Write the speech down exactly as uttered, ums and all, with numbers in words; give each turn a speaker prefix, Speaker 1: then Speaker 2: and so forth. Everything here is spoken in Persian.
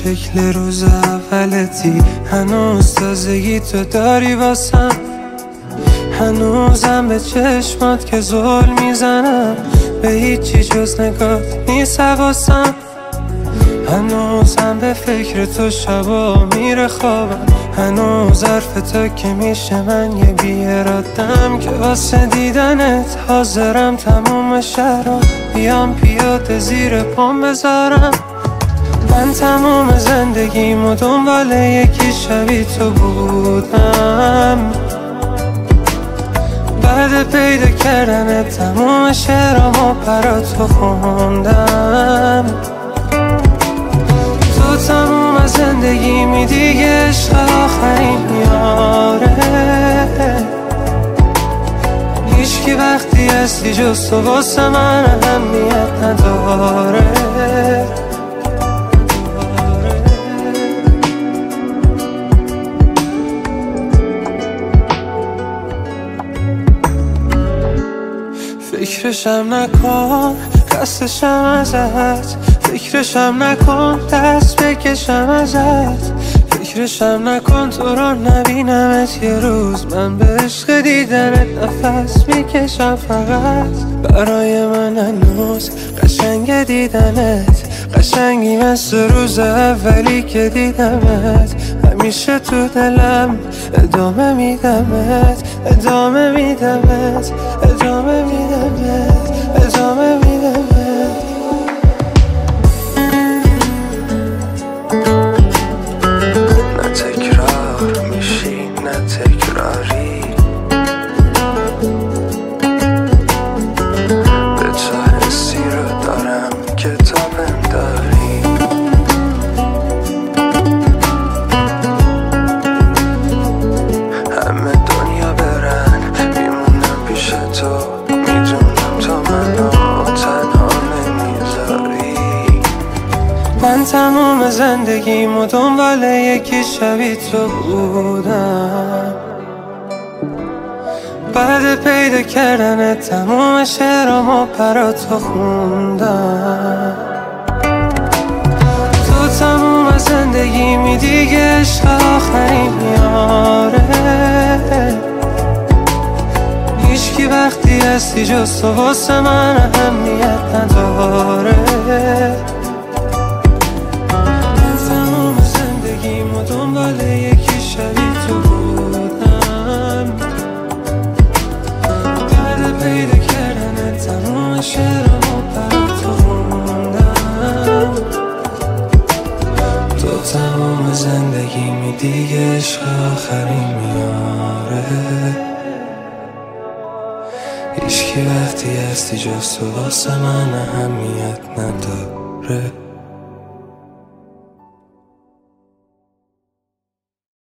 Speaker 1: شکل روز اولتی، هنوز تازگی تو داری واسم، هنوزم به چشمات که زل میزنم، به هیچی جز نگات نیست حواسم، هنوزم به فکر تو شبا میره خوابم، هنوز حرف تو که میشه من یه بی‌اراده‌ام که واسه دیدنت حاضرم تموم شهرام بیام پیاده زیر پام بذارم. من تموم زندگیمو دنبال یکی شبیه تو بودم، بعد پیدا کردن تموم شعرامو برا تو خوندم. تو تموم زندگیمی دیگه عشق آخرین یاره، هیچکی وقتی هستی جز تو واسه من اهمیت نداره. فکرشم نکن خستشم ازت، فکرشم نکن دست بکشم ازت، فکرشم نکن تو رو نبینمت یه روز، من به عشق دیدنت نفس میکشم فقط. برای من هنوز قشنگ دیدنت، قشنگی مثل روز اولی که دیدمت، همیشه تو دلم ادامه میدمت، ادامه میدمت، ادامه میدمت، ادامه میدمت.
Speaker 2: نه تکرار میشی نه تکراری، به تو حسی رو دارم که تو بنداری، همه دنیا برن میمونم پیش تو، میدونم تو منو تنها نمیذاری.
Speaker 1: من تموم زندگیمو دنبال یکی شبیه تو بودم، بعد پیدا کردن تموم شعرامو برا تو خوندم. تو تموم زندگیمی دیگه عشق آخرین یاره، هیچکی وقتی هستی جز تو واسه من اهمیت نداره. دنبال یکی شبیه تو بودم، بعد پیدا کردن تمام شعرامو برا تو خوندم. تو تمام زندگیمی دیگه عشق آخرین میاره، هیچکی وقتی هستی جز تو واسه من اهمیت نداره.